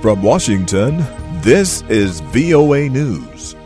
From Washington, this is VOA News.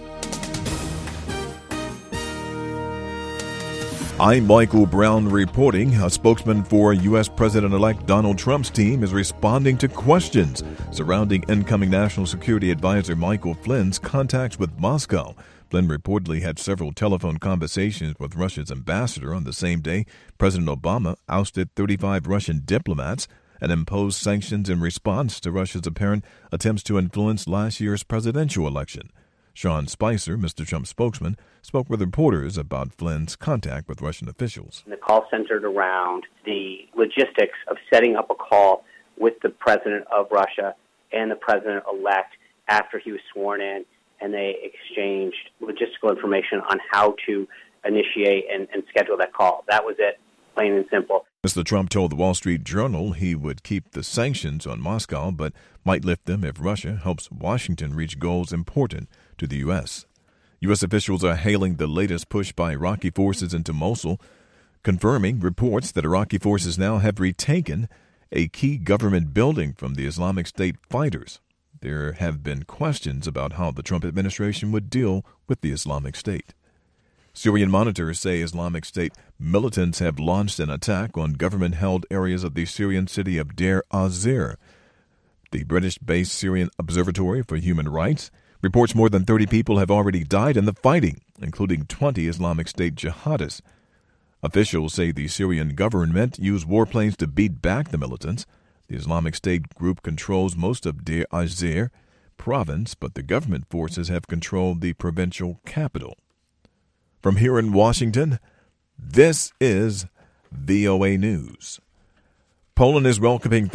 I'm Michael Brown reporting. A spokesman for U.S. President-elect Donald Trump's team is responding to questions surrounding incoming National Security Advisor Michael Flynn's contacts with Moscow. Flynn reportedly had several telephone conversations with Russia's ambassador on the same day President Obama ousted 35 Russian diplomats and imposed sanctions in response to Russia's apparent attempts to influence last year's presidential election. Sean Spicer, Mr. Trump's spokesman, spoke with reporters about Flynn's contact with Russian officials. The call centered around the logistics of setting up a call with the president of Russia and the president-elect after he was sworn in, and they exchanged logistical information on how to initiate and schedule that call. That was it, plain and simple. Mr. Trump told the Wall Street Journal he would keep the sanctions on Moscow, but might lift them if Russia helps Washington reach goals important to the U.S. U.S. officials are hailing the latest push by Iraqi forces into Mosul, confirming reports that Iraqi forces now have retaken a key government building from the Islamic State fighters. There have been questions about how the Trump administration would deal with the Islamic State. Syrian monitors say Islamic State militants have launched an attack on government-held areas of the Syrian city of Deir az-Zor. The British-based Syrian Observatory for Human Rights reports more than 30 people have already died in the fighting, including 20 Islamic State jihadists. Officials say the Syrian government used warplanes to beat back the militants. The Islamic State group controls most of Deir az-Zor province, but the government forces have controlled the provincial capital. From here in Washington, this is VOA News. Poland is welcoming